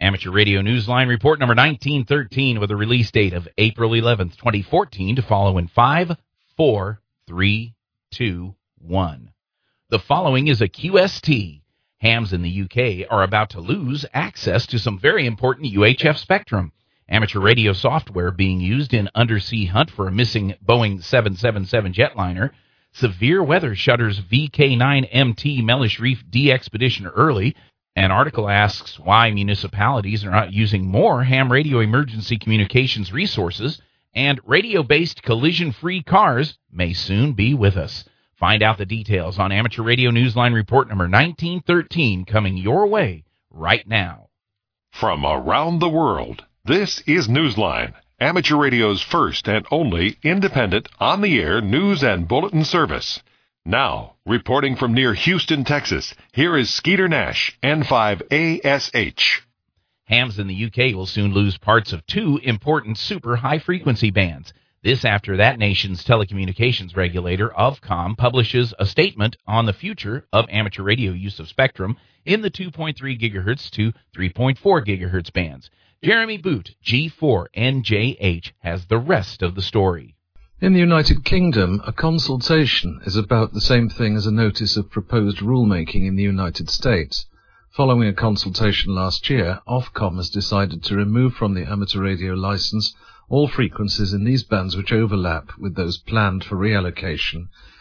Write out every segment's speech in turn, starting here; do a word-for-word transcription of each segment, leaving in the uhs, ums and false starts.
Amateur Radio Newsline report number nineteen thirteen with a release date of April eleventh, twenty fourteen to follow in five, four, three, two, one. The following is a Q S T. Hams in the U K are about to lose access to some very important U H F spectrum. Amateur radio software being used in undersea hunt for a missing Boeing seven seventy-seven jetliner. Severe weather shutters V K nine M T Mellish Reef de-expedition early. An article asks why municipalities are not using more ham radio emergency communications resources, and radio-based collision-free cars may soon be with us. Find out the details on Amateur Radio Newsline report number nineteen thirteen coming your way right now. From around the world, this is Newsline, Amateur Radio's first and only independent, on-the-air news and bulletin service. Now, reporting from near Houston, Texas, here is Skeeter Nash, N five A S H. Hams in the U K will soon lose parts of two important super high-frequency bands. This after that nation's telecommunications regulator, Ofcom, publishes a statement on the future of amateur radio use of spectrum in the two point three gigahertz to three point four gigahertz bands. Jeremy Boot, G four N J H, has the rest of the story. In the United Kingdom, a consultation is about the same thing as a notice of proposed rulemaking in the United States. Following a consultation last year, Ofcom has decided to remove from the amateur radio license all frequencies in these bands which overlap with those planned for reallocation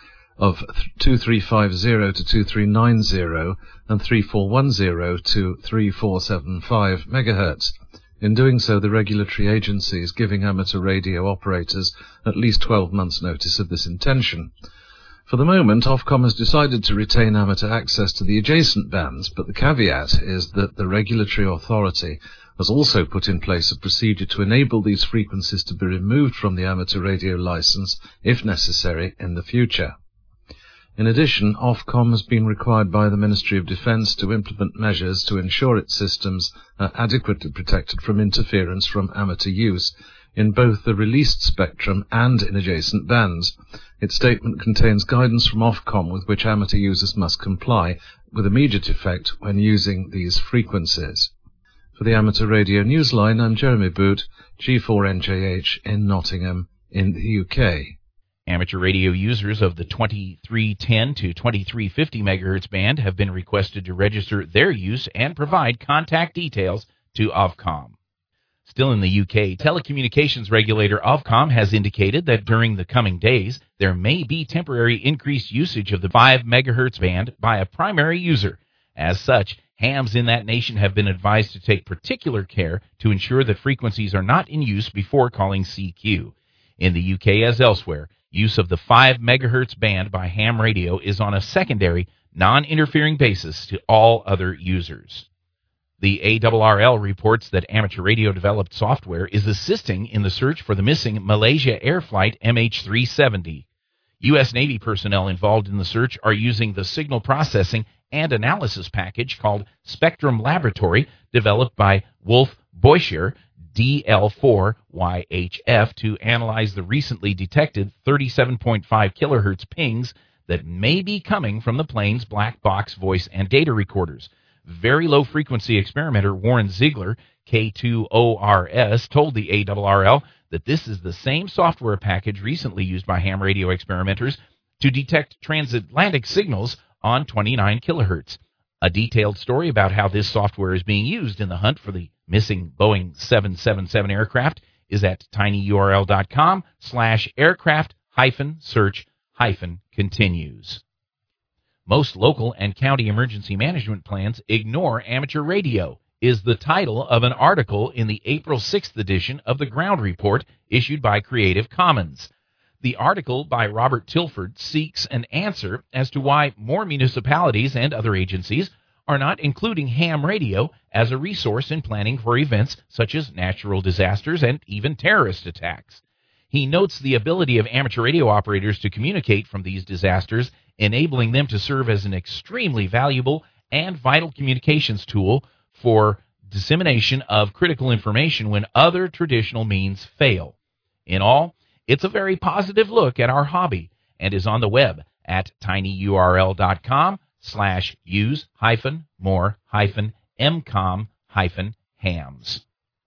of two three five zero to two three nine zero and three four one zero to three four seven five megahertz. In doing so, the regulatory agency is giving amateur radio operators at least twelve months' notice of this intention. For the moment, Ofcom has decided to retain amateur access to the adjacent bands, but the caveat is that the regulatory authority has also put in place a procedure to enable these frequencies to be removed from the amateur radio license, if necessary, in the future. In addition, Ofcom has been required by the Ministry of Defence to implement measures to ensure its systems are adequately protected from interference from amateur use in both the released spectrum and in adjacent bands. Its statement contains guidance from Ofcom with which amateur users must comply with immediate effect when using these frequencies. For the Amateur Radio Newsline, I'm Jeremy Boot, G four N J H in Nottingham in the U K. Amateur radio users of the twenty-three ten to twenty-three fifty megahertz band have been requested to register their use and provide contact details to Ofcom. Still in the U K, telecommunications regulator Ofcom has indicated that during the coming days, there may be temporary increased usage of the five megahertz band by a primary user. As such, hams in that nation have been advised to take particular care to ensure that frequencies are not in use before calling C Q. In the U K, as elsewhere, use of the five megahertz band by ham radio is on a secondary, non-interfering basis to all other users. The A R R L reports that amateur radio-developed software is assisting in the search for the missing Malaysia Air Flight M H three seventy. U S Navy personnel involved in the search are using the signal processing and analysis package called Spectrum Laboratory, developed by Wolf Boischer, D L four Y H F, to analyze the recently detected thirty-seven point five kilohertz pings that may be coming from the plane's black box voice and data recorders. Very low-frequency experimenter Warren Ziegler, K two O R S, told the A R R L that this is the same software package recently used by ham radio experimenters to detect transatlantic signals on twenty-nine kilohertz. A detailed story about how this software is being used in the hunt for the missing Boeing seven seventy-seven aircraft is at tinyurl.com slash aircraft hyphen search hyphen continues. Most local and county emergency management plans ignore amateur radio is the title of an article in the April sixth edition of the Ground Report issued by Creative Commons. The article by Robert Tilford seeks an answer as to why more municipalities and other agencies are not including ham radio as a resource in planning for events such as natural disasters and even terrorist attacks. He notes the ability of amateur radio operators to communicate from these disasters, enabling them to serve as an extremely valuable and vital communications tool for dissemination of critical information when other traditional means fail. In all, it's a very positive look at our hobby and is on the web at tinyurl.com slash use hyphen more hyphen mcom hyphen hams.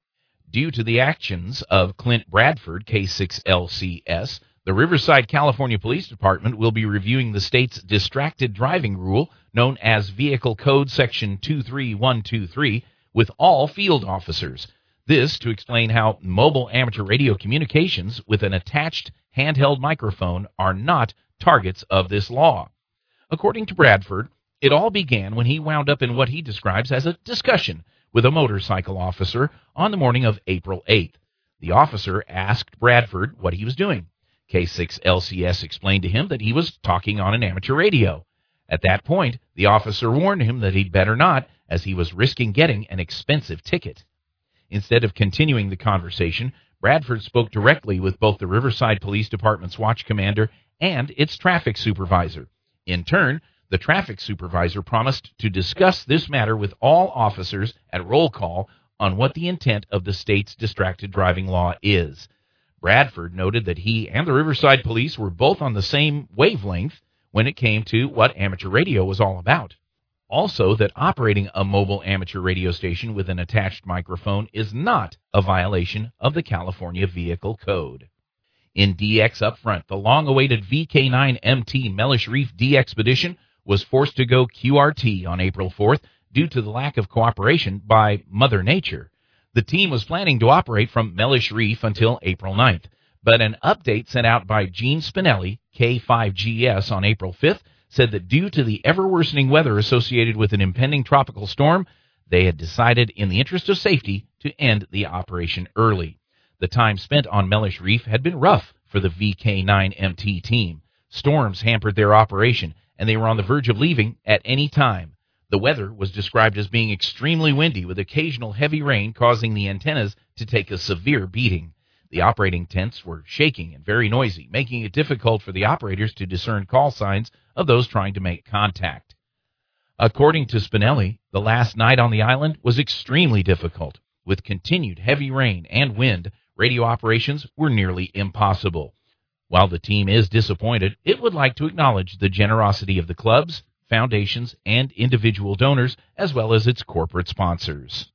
Due to the actions of Clint Bradford, K six L C S, the Riverside, California Police Department will be reviewing the state's distracted driving rule, known as Vehicle Code Section two three one two three, with all field officers. This to explain how mobile amateur radio communications with an attached handheld microphone are not targets of this law. According to Bradford, it all began when he wound up in what he describes as a discussion with a motorcycle officer on the morning of April eighth. The officer asked Bradford what he was doing. K six L C S explained to him that he was talking on an amateur radio. At that point, the officer warned him that he'd better not, as he was risking getting an expensive ticket. Instead of continuing the conversation, Bradford spoke directly with both the Riverside Police Department's watch commander and its traffic supervisor. In turn, the traffic supervisor promised to discuss this matter with all officers at roll call on what the intent of the state's distracted driving law is. Bradford noted that he and the Riverside Police were both on the same wavelength when it came to what amateur radio was all about. Also, that operating a mobile amateur radio station with an attached microphone is not a violation of the California Vehicle Code. In D X up front, the long-awaited V K nine M T Mellish Reef D-Expedition was forced to go Q R T on April fourth due to the lack of cooperation by Mother Nature. The team was planning to operate from Mellish Reef until April ninth, but an update sent out by Gene Spinelli, K five G S, on April fifth said that due to the ever-worsening weather associated with an impending tropical storm, they had decided in the interest of safety to end the operation early. The time spent on Mellish Reef had been rough for the V K nine M T team. Storms hampered their operation, and they were on the verge of leaving at any time. The weather was described as being extremely windy, with occasional heavy rain causing the antennas to take a severe beating. The operating tents were shaking and very noisy, making it difficult for the operators to discern call signs of those trying to make contact. According to Spinelli, the last night on the island was extremely difficult. With continued heavy rain and wind, radio operations were nearly impossible. While the team is disappointed, it would like to acknowledge the generosity of the clubs, foundations, and individual donors, as well as its corporate sponsors.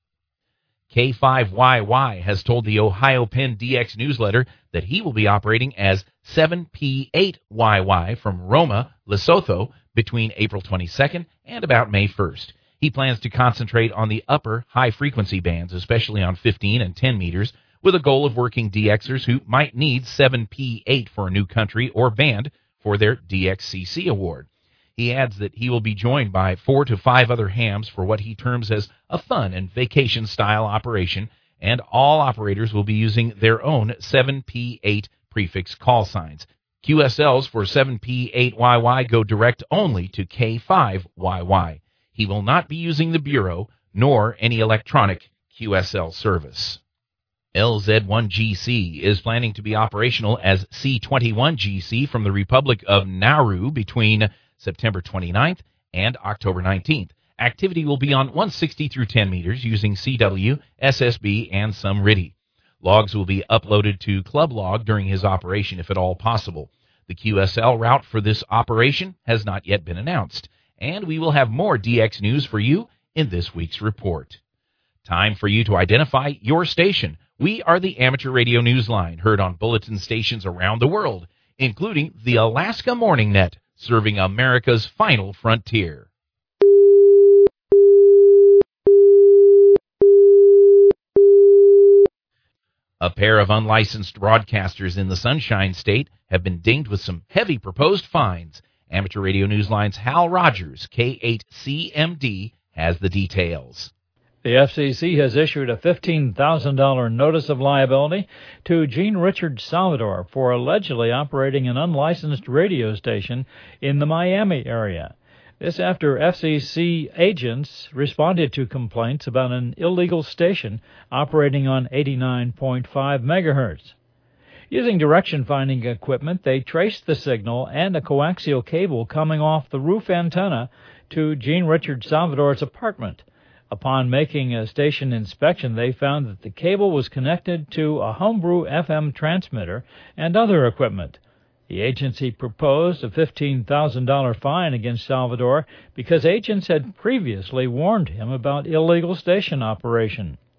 K five Y Y has told the Ohio Penn D X newsletter that he will be operating as seven P eight Y Y from Roma, Lesotho, between April twenty-second and about May first. He plans to concentrate on the upper high-frequency bands, especially on fifteen and ten meters, with a goal of working D Xers who might need seven P eight for a new country or band for their D X C C award. He adds that he will be joined by four to five other hams for what he terms as a fun and vacation-style operation, and all operators will be using their own seven P eight prefix call signs. Q S Ls for seven P eight Y Y go direct only to K five Y Y. He will not be using the Bureau, nor any electronic Q S L service. L Z one G C is planning to be operational as C twenty-one G C from the Republic of Nauru between September twenty-ninth and October nineteenth. Activity will be on one sixty through ten meters using C W, S S B, and some R I D I. Logs will be uploaded to Club Log during his operation if at all possible. The Q S L route for this operation has not yet been announced, and we will have more D X news for you in this week's report. Time for you to identify your station. We are the Amateur Radio Newsline, heard on bulletin stations around the world, including the Alaska Morning Net, serving America's final frontier. A pair of unlicensed broadcasters in the Sunshine State have been dinged with some heavy proposed fines. Amateur Radio Newsline's Hal Rogers, K eight C M D, has the details. The F C C has issued a fifteen thousand dollars notice of liability to Gene Richard Salvador for allegedly operating an unlicensed radio station in the Miami area. This after F C C agents responded to complaints about an illegal station operating on eighty-nine point five megahertz. Using direction-finding equipment, they traced the signal and a coaxial cable coming off the roof antenna to Gene Richard Salvador's apartment. Upon making a station inspection, they found that the cable was connected to a homebrew F M transmitter and other equipment. The agency proposed a fifteen thousand dollars fine against Salvador because agents had previously warned him about illegal station operation.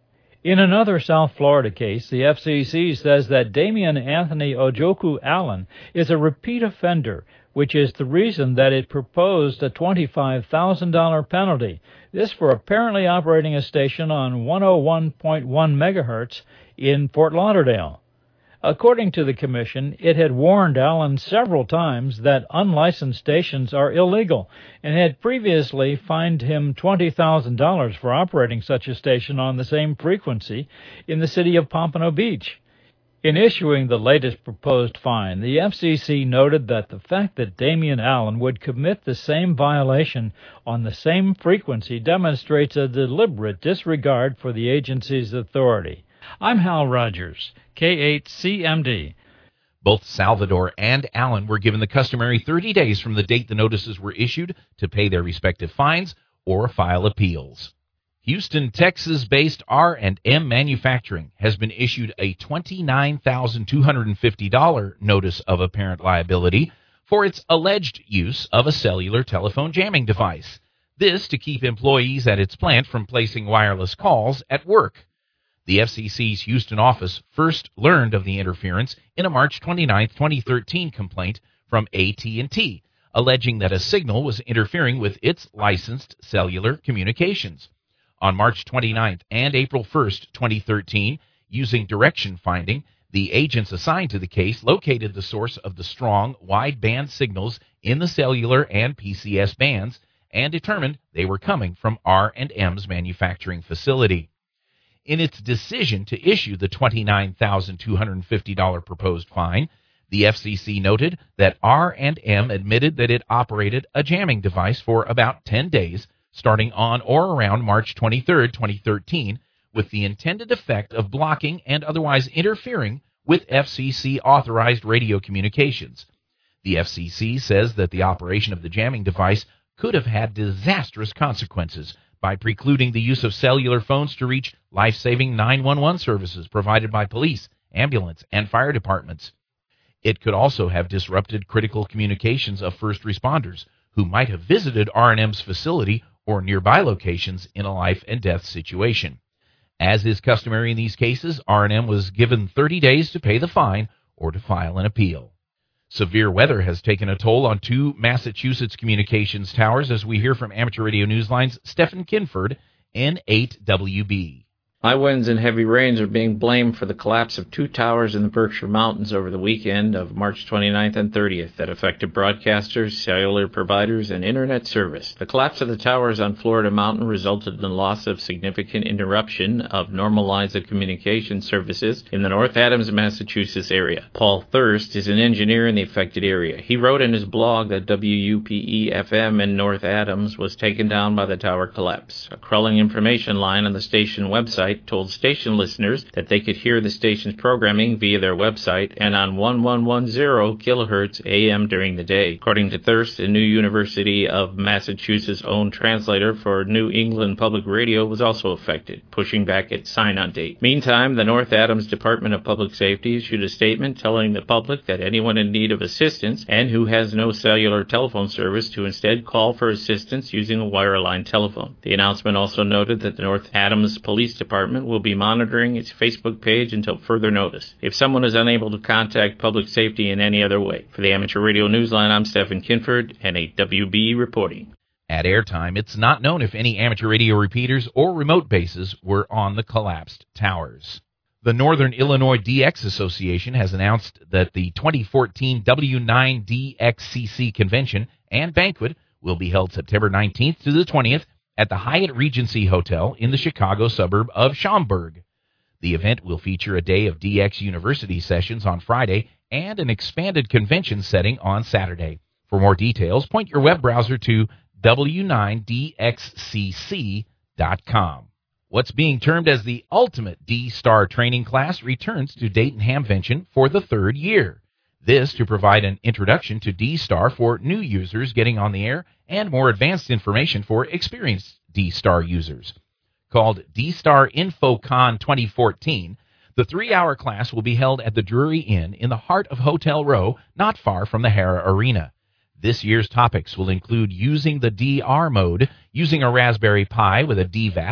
In another South Florida case, the F C C says that Damian Anthony Ojoku Allen is a repeat offender, which is the reason that it proposed a twenty-five thousand dollars penalty. This for apparently operating a station on one oh one point one megahertz in Fort Lauderdale. According to the commission, it had warned Allen several times that unlicensed stations are illegal and had previously fined him twenty thousand dollars for operating such a station on the same frequency in the city of Pompano Beach. In issuing the latest proposed fine, the F C C noted that the fact that Damian Allen would commit the same violation on the same frequency demonstrates a deliberate disregard for the agency's authority. I'm Hal Rogers, K eight C M D. Both Salvador and Allen were given the customary thirty days from the date the notices were issued to pay their respective fines or file appeals. Houston, Texas-based R and M Manufacturing has been issued a twenty-nine thousand two hundred fifty dollars notice of apparent liability for its alleged use of a cellular telephone jamming device. This to keep employees at its plant from placing wireless calls at work. The F C C's Houston office first learned of the interference in a March twenty-ninth, twenty thirteen complaint from A T and T, alleging that a signal was interfering with its licensed cellular communications. On March twenty-ninth and April first, twenty thirteen, using direction finding, the agents assigned to the case located the source of the strong, wide-band signals in the cellular and P C S bands and determined they were coming from R and M's manufacturing facility. In its decision to issue the twenty-nine thousand two hundred fifty dollars proposed fine, the F C C noted that R and M admitted that it operated a jamming device for about ten days, starting on or around March twenty-third, twenty thirteen, with the intended effect of blocking and otherwise interfering with F C C-authorized radio communications. The F C C says that the operation of the jamming device could have had disastrous consequences by precluding the use of cellular phones to reach life-saving nine one one services provided by police, ambulance, and fire departments. It could also have disrupted critical communications of first responders who might have visited R and M's facility or nearby locations in a life-and-death situation. As is customary in these cases, R and M was given thirty days to pay the fine or to file an appeal. Severe weather has taken a toll on two Massachusetts communications towers, as we hear from Amateur Radio Newsline's Stephen Kinford, N eight W B. High winds and heavy rains are being blamed for the collapse of two towers in the Berkshire Mountains over the weekend of March twenty-ninth and thirtieth that affected broadcasters, cellular providers, and internet service. The collapse of the towers on Florida Mountain resulted in the loss of significant interruption of normal lines of communication services in the North Adams, Massachusetts area. Paul Thirst is an engineer in the affected area. He wrote in his blog that W U P E F M in North Adams was taken down by the tower collapse. A crawling information line on the station website told station listeners that they could hear the station's programming via their website and on eleven ten kilohertz A M during the day. According to Thirst, a New University of Massachusetts owned translator for New England Public Radio was also affected, pushing back its sign-on date. Meantime, the North Adams Department of Public Safety issued a statement telling the public that anyone in need of assistance and who has no cellular telephone service to instead call for assistance using a wireline telephone. The announcement also noted that the North Adams Police Department will be monitoring its Facebook page until further notice if someone is unable to contact public safety in any other way. For the Amateur Radio Newsline, I'm Stephen Kinford, N eight W B reporting. At airtime, it's not known if any amateur radio repeaters or remote bases were on the collapsed towers. The Northern Illinois D X Association has announced that the twenty fourteen W nine D X C C convention and banquet will be held September nineteenth to the twentieth at the Hyatt Regency Hotel in the Chicago suburb of Schaumburg. The event will feature a day of D X University sessions on Friday and an expanded convention setting on Saturday. For more details, point your web browser to W nine D X C C dot com. What's being termed as the Ultimate D-Star Training Class returns to Dayton Hamvention for the third year. This to provide an introduction to D-Star for new users getting on the air and more advanced information for experienced D-Star users. Called D-Star InfoCon twenty fourteen, the three-hour class will be held at the Drury Inn in the heart of Hotel Row, not far from the Hara Arena. This year's topics will include using the D R mode, using a Raspberry Pi with a D VAP,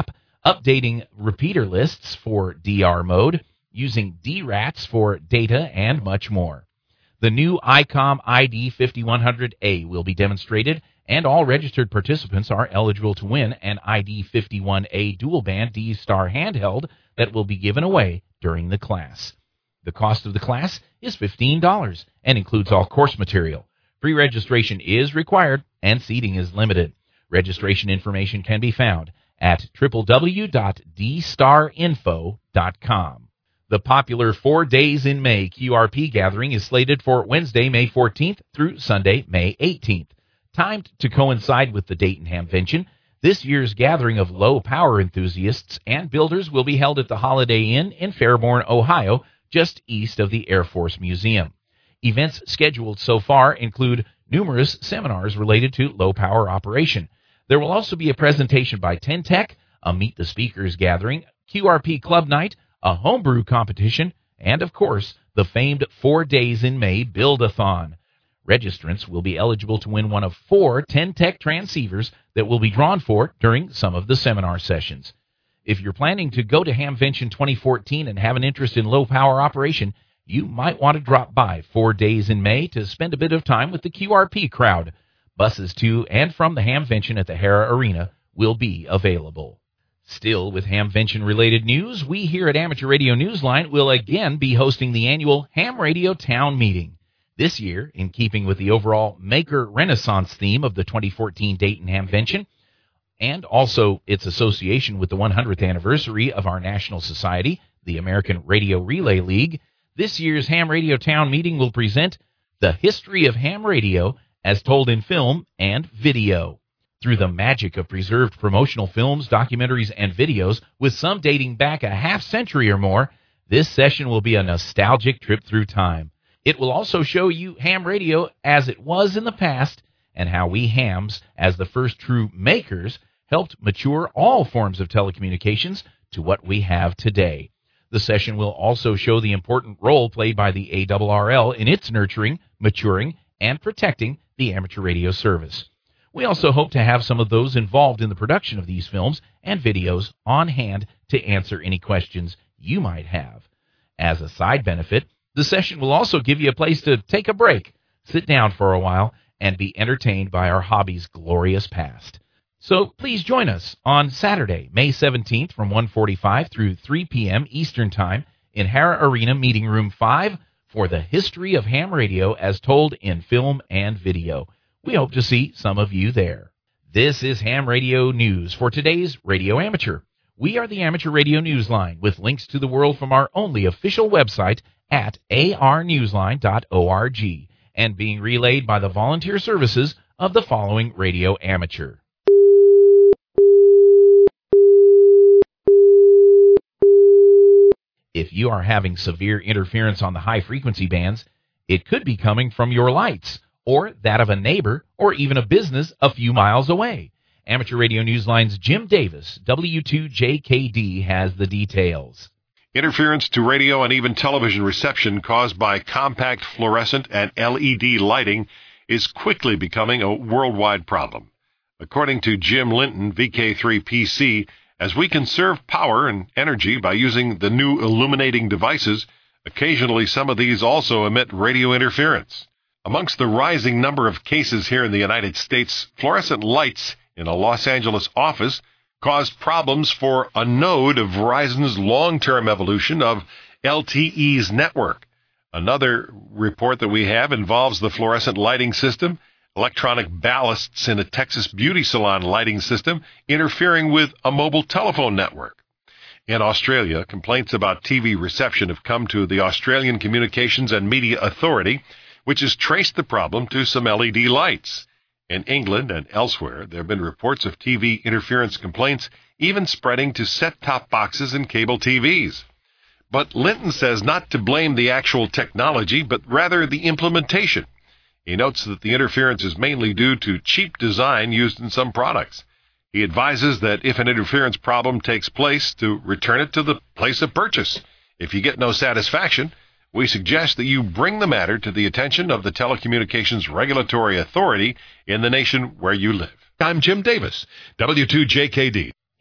updating repeater lists for D R mode, using D RATs for data, and much more. The new I COM I D fifty-one hundred A will be demonstrated, and all registered participants are eligible to win an I D fifty-one A dual-band D-Star handheld that will be given away during the class. The cost of the class is fifteen dollars and includes all course material. Pre-registration is required, and seating is limited. Registration information can be found at w w w dot d star info dot com. The popular Four Days in May Q R P gathering is slated for Wednesday, May fourteenth through Sunday, May eighteenth. Timed to coincide with the Dayton Hamvention, this year's gathering of low-power enthusiasts and builders will be held at the Holiday Inn in Fairborn, Ohio, just east of the Air Force Museum. Events scheduled so far include numerous seminars related to low-power operation. There will also be a presentation by Tentech, a Meet the Speakers gathering, Q R P Club Night, a homebrew competition, and, of course, the famed Four Days in May Build-a-thon. Registrants will be eligible to win one of four Tentech transceivers that will be drawn for during some of the seminar sessions. If you're planning to go to Hamvention twenty fourteen and have an interest in low-power operation, you might want to drop by Four Days in May to spend a bit of time with the Q R P crowd. Buses to and from the Hamvention at the Hara Arena will be available. Still with Hamvention-related news, we here at Amateur Radio Newsline will again be hosting the annual Ham Radio Town Meeting. This year, in keeping with the overall Maker Renaissance theme of the twenty fourteen Dayton Hamvention, and also its association with the one hundredth anniversary of our national society, the American Radio Relay League, this year's Ham Radio Town Meeting will present the history of ham radio as told in film and video. Through the magic of preserved promotional films, documentaries, and videos, with some dating back a half century or more, this session will be a nostalgic trip through time. It will also show you ham radio as it was in the past and how we hams, as the first true makers, helped mature all forms of telecommunications to what we have today. The session will also show the important role played by the A R R L in its nurturing, maturing, and protecting the amateur radio service. We also hope to have some of those involved in the production of these films and videos on hand to answer any questions you might have. As a side benefit, the session will also give you a place to take a break, sit down for a while, and be entertained by our hobby's glorious past. So please join us on Saturday, May seventeenth from one forty-five through three p.m. Eastern Time in Hara Arena Meeting Room five for the history of ham radio as told in film and video. We hope to see some of you there. This is Ham Radio News for today's Radio Amateur. We are the Amateur Radio Newsline with links to the world from our only official website at a r newsline dot org and being relayed by the volunteer services of the following Radio Amateur. If you are having severe interference on the high-frequency bands, it could be coming from your lights, or that of a neighbor, or even a business a few miles away. Amateur Radio Newsline's Jim Davis, W two J K D, has the details. Interference to radio and even television reception caused by compact fluorescent and L E D lighting is quickly becoming a worldwide problem. According to Jim Linton, V K three P C, as we conserve power and energy by using the new illuminating devices, occasionally some of these also emit radio interference. Amongst the rising number of cases here in the United States, fluorescent lights in a Los Angeles office caused problems for a node of Verizon's long-term evolution of L T E's network. Another report that we have involves the fluorescent lighting system, electronic ballasts in a Texas beauty salon lighting system interfering with a mobile telephone network. In Australia, complaints about T V reception have come to the Australian Communications and Media Authority, which has traced the problem to some L E D lights. In England and elsewhere, there have been reports of T V interference complaints even spreading to set-top boxes and cable T Vs. But Linton says not to blame the actual technology, but rather the implementation. He notes that the interference is mainly due to cheap design used in some products. He advises that if an interference problem takes place, to return it to the place of purchase. If you get no satisfaction, we suggest that you bring the matter to the attention of the Telecommunications Regulatory Authority in the nation where you live. I'm Jim Davis, W two J K D.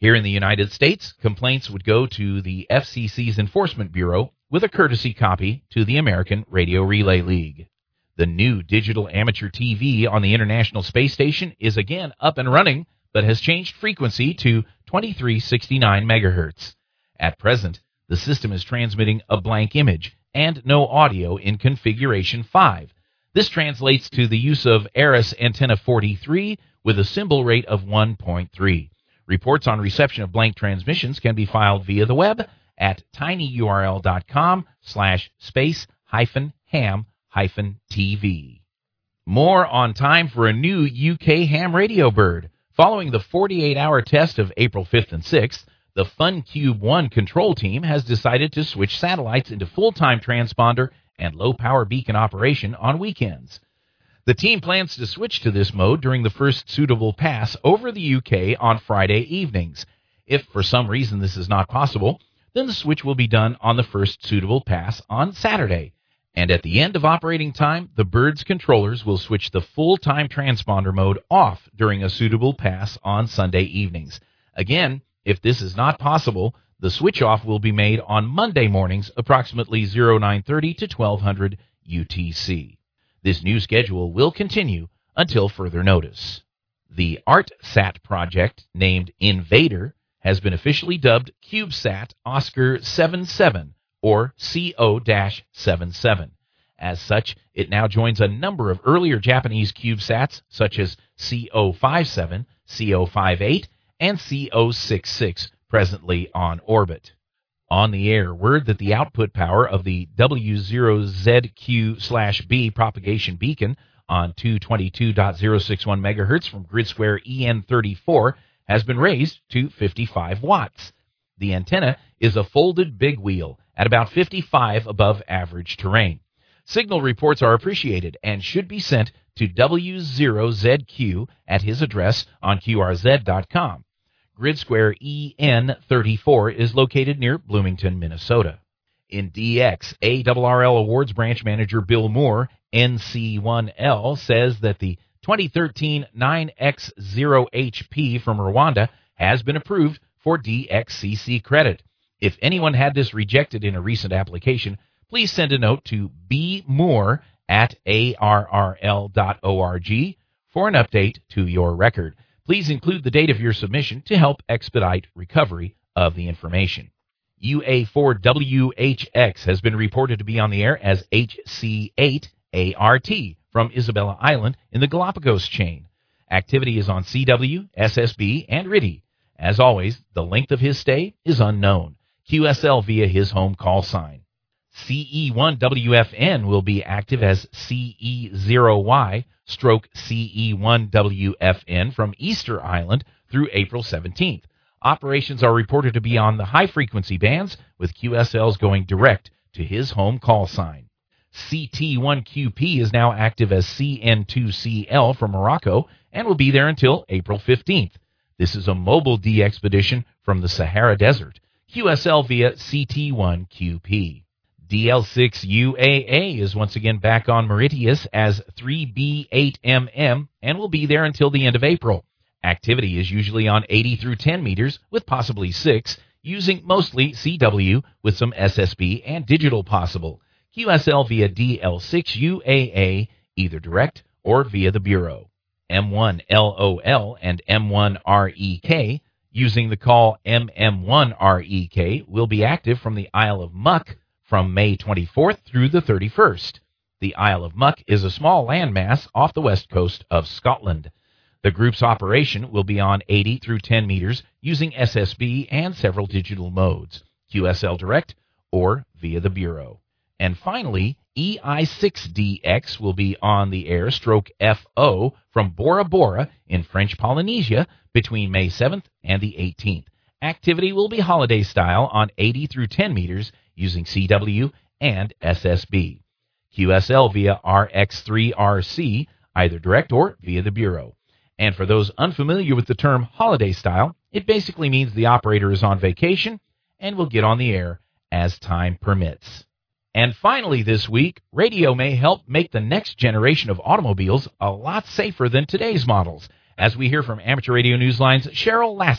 Here in the United States, complaints would go to the F C C's Enforcement Bureau with a courtesy copy to the American Radio Relay League. The new digital amateur T V on the International Space Station is again up and running, but has changed frequency to twenty-three sixty-nine megahertz. At present, the system is transmitting a blank image and no audio in configuration five. This translates to the use of ARIS antenna forty-three with a symbol rate of one point three. Reports on reception of blank transmissions can be filed via the web at tinyurl.com slash space hyphen ham hyphen TV. More on time for a new U K ham radio bird. Following the forty-eight hour test of April fifth and sixth, the FunCube one control team has decided to switch satellites into full-time transponder and low-power beacon operation on weekends. The team plans to switch to this mode during the first suitable pass over the U K on Friday evenings. If for some reason this is not possible, then the switch will be done on the first suitable pass on Saturday. And at the end of operating time, the bird's controllers will switch the full-time transponder mode off during a suitable pass on Sunday evenings. Again, if this is not possible, the switch off will be made on Monday mornings approximately nine thirty to twelve hundred U T C. This new schedule will continue until further notice. The ArtSat project, named Invader, has been officially dubbed CubeSat Oscar seventy-seven, or C O seventy-seven. As such, it now joins a number of earlier Japanese CubeSats, such as C O fifty-seven, C O fifty-eight, and C O sixty-six, presently on orbit. On the air, word that the output power of the W zero Z Q B propagation beacon on two twenty-two point zero six one megahertz from GridSquare E N thirty-four has been raised to fifty-five watts. The antenna is a folded big wheel at about fifty-five above average terrain. Signal reports are appreciated and should be sent to W zero Z Q at his address on Q R Z dot com. GridSquare E N thirty-four is located near Bloomington, Minnesota. In D X, A R R L Awards branch manager Bill Moore, N C one L, says that the twenty thirteen nine X zero H P from Rwanda has been approved for D X C C credit. If anyone had this rejected in a recent application, please send a note to b moore at A R R L dot org for an update to your record. Please include the date of your submission to help expedite recovery of the information. U A four W H X has been reported to be on the air as H C eight A R T from Isabella Island in the Galapagos chain. Activity is on C W, S S B, and R I D I. As always, the length of his stay is unknown. Q S L via his home call sign. C E one W F N will be active as C E zero Y stroke C E one W F N from Easter Island through April seventeenth. Operations are reported to be on the high-frequency bands, with Q S Ls going direct to his home call sign. C T one Q P is now active as C N two C L from Morocco and will be there until April fifteenth. This is a mobile de-expedition from the Sahara Desert. Q S L via C T one Q P. D L six U A A is once again back on Mauritius as three B eight M M and will be there until the end of April. Activity is usually on eighty through ten meters, with possibly six, using mostly C W with some S S B and digital possible. Q S L via D L six U A A, either direct or via the Bureau. M one L O L and M one R E K, using the call M M one R E K, will be active from the Isle of Muck from May twenty-fourth through the thirty-first. The Isle of Muck is a small landmass off the west coast of Scotland. The group's operation will be on eighty through ten meters using S S B and several digital modes, Q S L direct or via the Bureau. And finally, E I six D X will be on the air stroke F O from Bora Bora in French Polynesia between May seventh and the eighteenth. Activity will be holiday style on eighty through ten meters using C W and S S B. Q S L via R X three R C, either direct or via the Bureau. And for those unfamiliar with the term holiday style, it basically means the operator is on vacation and will get on the air as time permits. And finally this week, radio may help make the next generation of automobiles a lot safer than today's models, as we hear from Amateur Radio Newsline's Cheryl Lassick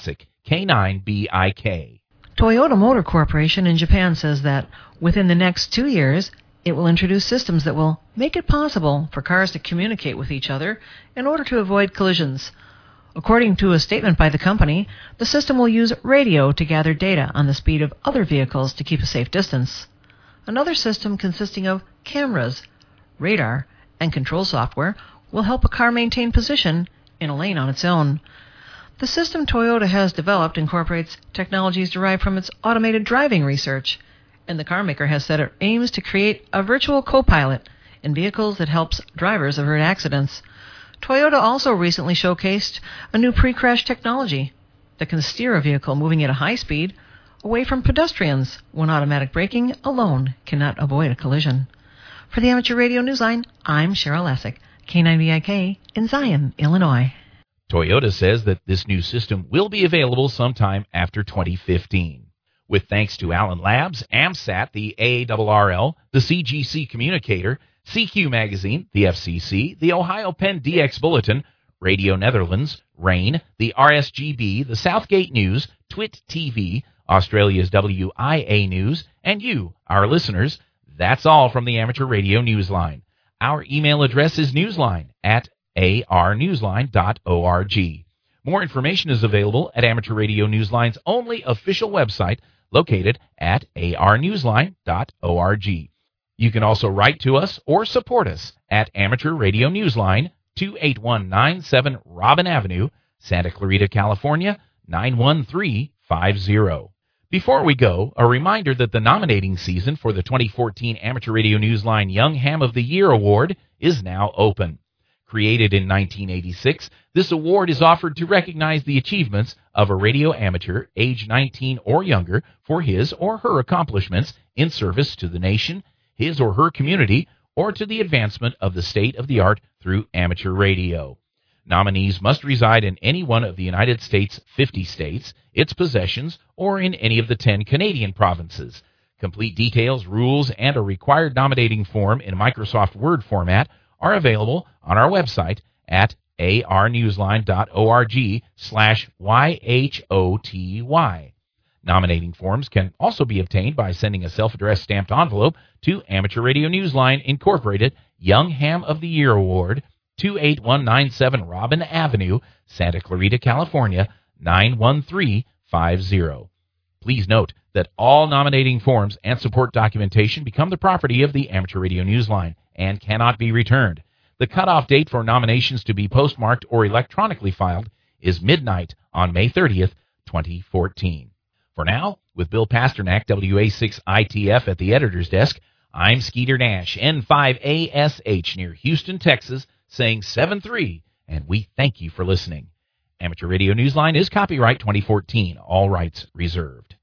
K nine B I K. Toyota Motor Corporation in Japan says that within the next two years, it will introduce systems that will make it possible for cars to communicate with each other in order to avoid collisions. According to a statement by the company, the system will use radio to gather data on the speed of other vehicles to keep a safe distance. Another system consisting of cameras, radar, and control software will help a car maintain position in a lane on its own. The system Toyota has developed incorporates technologies derived from its automated driving research, and the carmaker has said it aims to create a virtual co-pilot in vehicles that helps drivers avert accidents. Toyota also recently showcased a new pre-crash technology that can steer a vehicle moving at a high speed away from pedestrians when automatic braking alone cannot avoid a collision. For the Amateur Radio Newsline, I'm Cheryl Lessig, K nine B I K in Zion, Illinois. Toyota says that this new system will be available sometime after twenty fifteen. With thanks to Allen Labs, AMSAT, the A R R L, the C G C Communicator, C Q Magazine, the F C C, the Ohio Penn D X Bulletin, Radio Netherlands, RAIN, the R S G B, the Southgate News, Twit T V, Australia's W I A News, and you, our listeners, that's all from the Amateur Radio Newsline. Our email address is newsline at a r newsline dot org. More information is available at Amateur Radio Newsline's only official website, located at a r newsline dot org. You can also write to us or support us at Amateur Radio Newsline, two eight one nine seven Robin Avenue, Santa Clarita, California, nine one three five zero. Before we go, a reminder that the nominating season for the twenty fourteen Amateur Radio Newsline Young Ham of the Year Award is now open. Created in nineteen eighty-six, this award is offered to recognize the achievements of a radio amateur age nineteen or younger for his or her accomplishments in service to the nation, his or her community, or to the advancement of the state-of-the-art through amateur radio. Nominees must reside in any one of the United States' fifty states, its possessions, or in any of the ten Canadian provinces. Complete details, rules, and a required nominating form in Microsoft Word format are available on our website at a r newsline dot org slash Y H O T Y. Nominating forms can also be obtained by sending a self-addressed stamped envelope to Amateur Radio Newsline, Incorporated, Young Ham of the Year Award, two eight one nine seven Robin Avenue, Santa Clarita, California, nine one three five zero. Please note that all nominating forms and support documentation become the property of the Amateur Radio Newsline and cannot be returned. The cutoff date for nominations to be postmarked or electronically filed is midnight on May thirtieth, twenty fourteen. For now, with Bill Pasternak, W A six I T F at the editor's desk, I'm Skeeter Nash, N five A S H near Houston, Texas, saying seven three, and we thank you for listening. Amateur Radio Newsline is copyright twenty fourteen, all rights reserved.